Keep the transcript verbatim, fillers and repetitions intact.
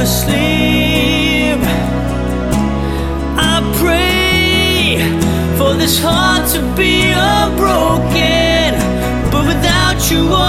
asleep. I pray for this heart to be unbroken, but without you